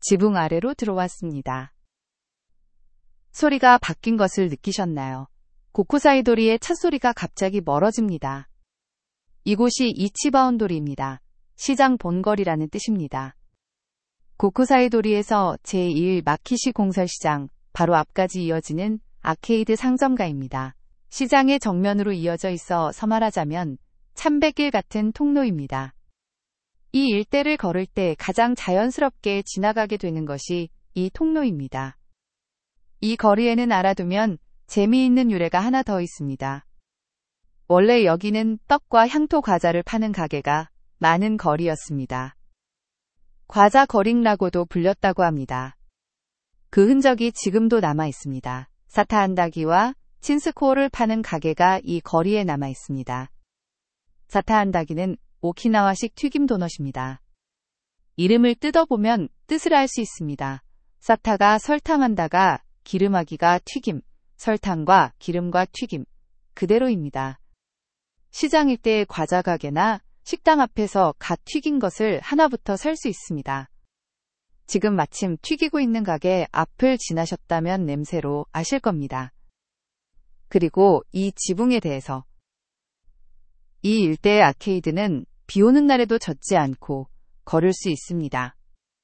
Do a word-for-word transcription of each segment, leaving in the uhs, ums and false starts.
지붕 아래로 들어왔습니다. 소리가 바뀐 것을 느끼셨나요? 고쿠사이도리의 첫 소리가 갑자기 멀어집니다. 이곳이 이치바온도리입니다. 시장 본거리라는 뜻입니다. 고쿠사이도리에서 제일 마키시 공설시장 바로 앞까지 이어지는 아케이드 상점가입니다. 시장의 정면으로 이어져 있어 서말하자면 참배길 같은 통로입니다. 이 일대를 걸을 때 가장 자연스럽게 지나가게 되는 것이 이 통로입니다. 이 거리에는 알아두면 재미있는 유래가 하나 더 있습니다. 원래 여기는 떡과 향토 과자를 파는 가게가 많은 거리였습니다. 과자 거리라고도 불렸다고 합니다. 그 흔적이 지금도 남아 있습니다. 사타한다기와 친스코를 파는 가게가 이 거리에 남아 있습니다. 사타한다기는 오키나와식 튀김 도넛입니다. 이름을 뜯어보면 뜻을 알 수 있습니다. 사타가 설탕한다가 기름하기가 튀김, 설탕과 기름과 튀김, 그대로입니다. 시장 일대의 과자 가게나 식당 앞에서 갓 튀긴 것을 하나부터 살 수 있습니다. 지금 마침 튀기고 있는 가게 앞을 지나셨다면 냄새로 아실 겁니다. 그리고 이 지붕에 대해서. 이 일대의 아케이드는 비 오는 날에도 젖지 않고 걸을 수 있습니다.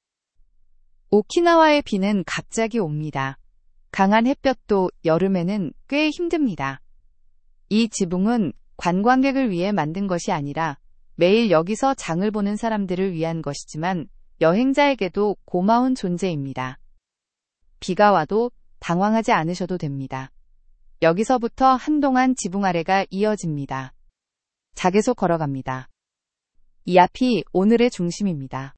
오키나와의 비는 갑자기 옵니다. 강한 햇볕도 여름에는 꽤 힘듭니다. 이 지붕은 관광객을 위해 만든 것이 아니라 매일 여기서 장을 보는 사람들을 위한 것이지만 여행자에게도 고마운 존재입니다. 비가 와도 당황하지 않으셔도 됩니다. 여기서부터 한동안 지붕 아래가 이어집니다. 자개소 걸어갑니다. 이 앞이 오늘의 중심입니다.